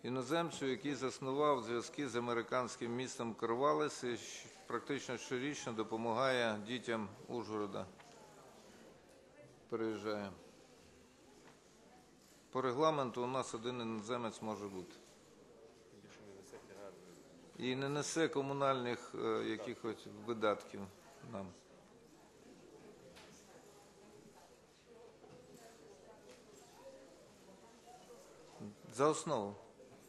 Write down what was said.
іноземцю, який заснував зв'язки з американським містом Корвалес і практично щорічно допомагає дітям Ужгорода. Переїжджає. По регламенту у нас один іноземець може бути. І не несе комунальних якихось видатків нам. За основу.